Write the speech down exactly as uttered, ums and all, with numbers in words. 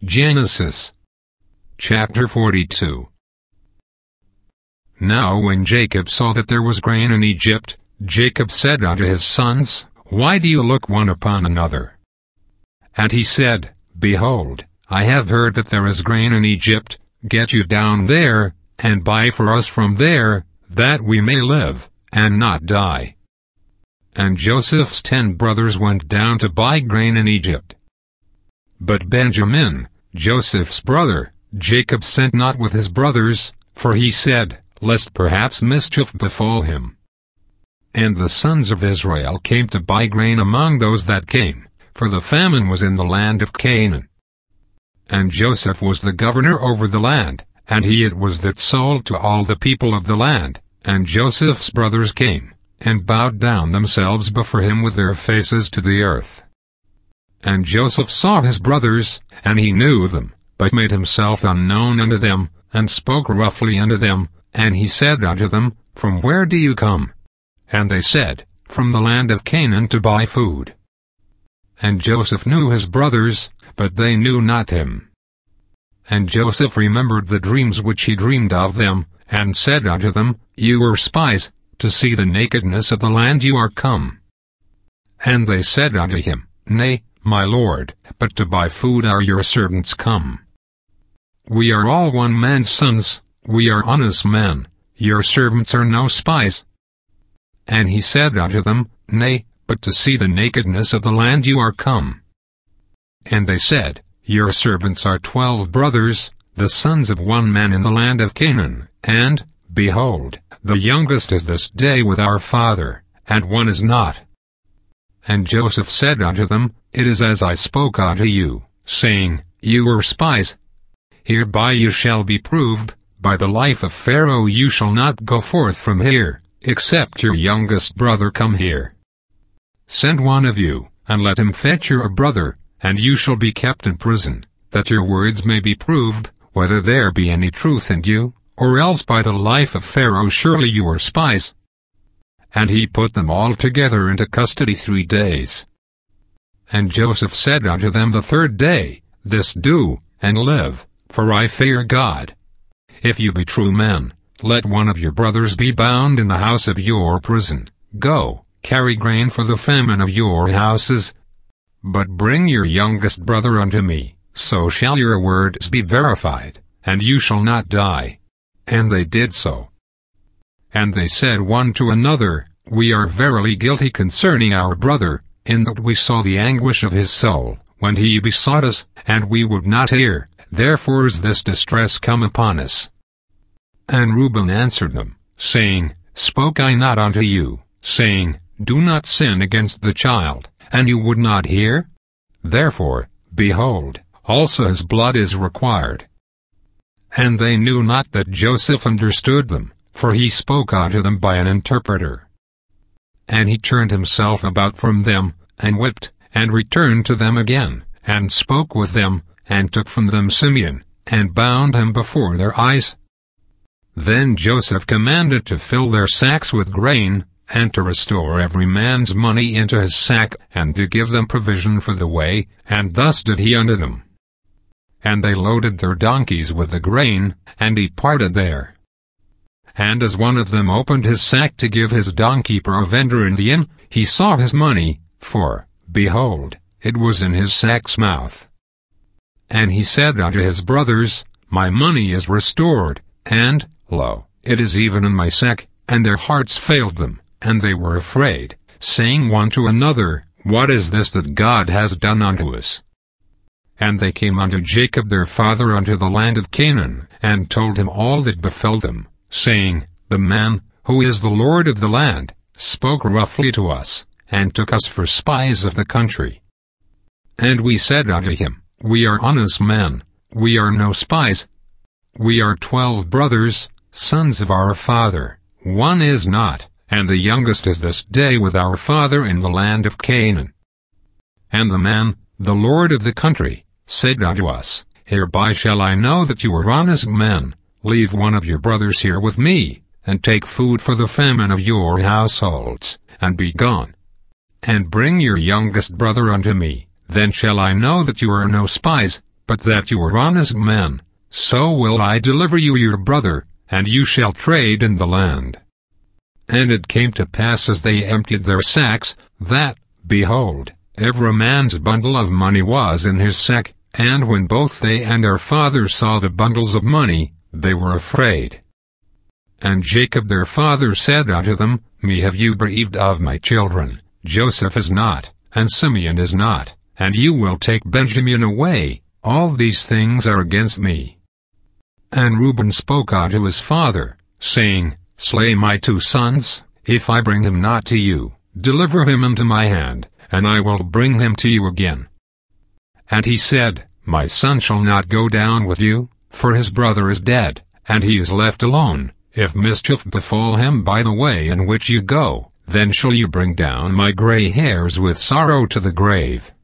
Genesis chapter forty-two. Now when Jacob saw that there was grain in Egypt, Jacob said unto his sons, Why do you look one upon another? And he said, Behold, I have heard that there is grain in Egypt. Get you down there, and buy for us from there, that we may live, and not die. And Joseph's ten brothers went down to buy grain in Egypt. But Benjamin, Joseph's brother, Jacob sent not with his brothers, for he said, Lest perhaps mischief befall him. And the sons of Israel came to buy grain among those that came, for the famine was in the land of Canaan. And Joseph was the governor over the land, and he it was that sold to all the people of the land. And Joseph's brothers came, and bowed down themselves before him with their faces to the earth. And Joseph saw his brothers, and he knew them, but made himself unknown unto them, and spoke roughly unto them, and he said unto them, From where do you come? And they said, From the land of Canaan to buy food. And Joseph knew his brothers, but they knew not him. And Joseph remembered the dreams which he dreamed of them, and said unto them, You are spies, to see the nakedness of the land you are come. And they said unto him, Nay, my lord, but to buy food are your servants come. We are all one man's sons, we are honest men, your servants are no spies. And he said unto them, Nay, but to see the nakedness of the land you are come. And they said, Your servants are twelve brothers, the sons of one man in the land of Canaan, and, behold, the youngest is this day with our father, and one is not. And Joseph said unto them, It is as I spoke unto you, saying, You are spies. Hereby you shall be proved, by the life of Pharaoh you shall not go forth from here, except your youngest brother come here. Send one of you, and let him fetch your brother, and you shall be kept in prison, that your words may be proved, whether there be any truth in you, or else by the life of Pharaoh surely you are spies. And he put them all together into custody three days. And Joseph said unto them the third day, This do, and live, for I fear God. If you be true men, let one of your brothers be bound in the house of your prison. Go, carry grain for the famine of your houses. But bring your youngest brother unto me, so shall your words be verified, and you shall not die. And they did so. And they said one to another, We are verily guilty concerning our brother, in that we saw the anguish of his soul, when he besought us, and we would not hear, therefore is this distress come upon us. And Reuben answered them, saying, Spoke I not unto you, saying, Do not sin against the child, and you would not hear? Therefore, behold, also his blood is required. And they knew not that Joseph understood them, for he spoke unto them by an interpreter. And he turned himself about from them, and wept, and returned to them again, and spoke with them, and took from them Simeon, and bound him before their eyes. Then Joseph commanded to fill their sacks with grain, and to restore every man's money into his sack, and to give them provision for the way, and thus did he unto them. And they loaded their donkeys with the grain, and departed there. And as one of them opened his sack to give his donkey provender in the inn, he saw his money, for, behold, it was in his sack's mouth. And he said unto his brothers, My money is restored, and, lo, it is even in my sack. And their hearts failed them, and they were afraid, saying one to another, What is this that God has done unto us? And they came unto Jacob their father unto the land of Canaan, and told him all that befell them, saying, The man, who is the Lord of the land, spoke roughly to us, and took us for spies of the country. And we said unto him, We are honest men, we are no spies. We are twelve brothers, sons of our father, one is not, and the youngest is this day with our father in the land of Canaan. And the man, the Lord of the country, said unto us, Hereby shall I know that you are honest men. Leave one of your brothers here with me, and take food for the famine of your households, and be gone. And bring your youngest brother unto me, then shall I know that you are no spies, but that you are honest men, so will I deliver you your brother, and you shall trade in the land. And it came to pass as they emptied their sacks, that, behold, every man's bundle of money was in his sack, and when both they and their father saw the bundles of money, they were afraid. And Jacob their father said unto them, Me have you bereaved of my children, Joseph is not, and Simeon is not, and you will take Benjamin away, all these things are against me. And Reuben spoke unto his father, saying, Slay my two sons, if I bring him not to you, deliver him into my hand, and I will bring him to you again. And he said, My son shall not go down with you, for his brother is dead, and he is left alone. If mischief befall him by the way in which you go, then shall you bring down my gray hairs with sorrow to the grave.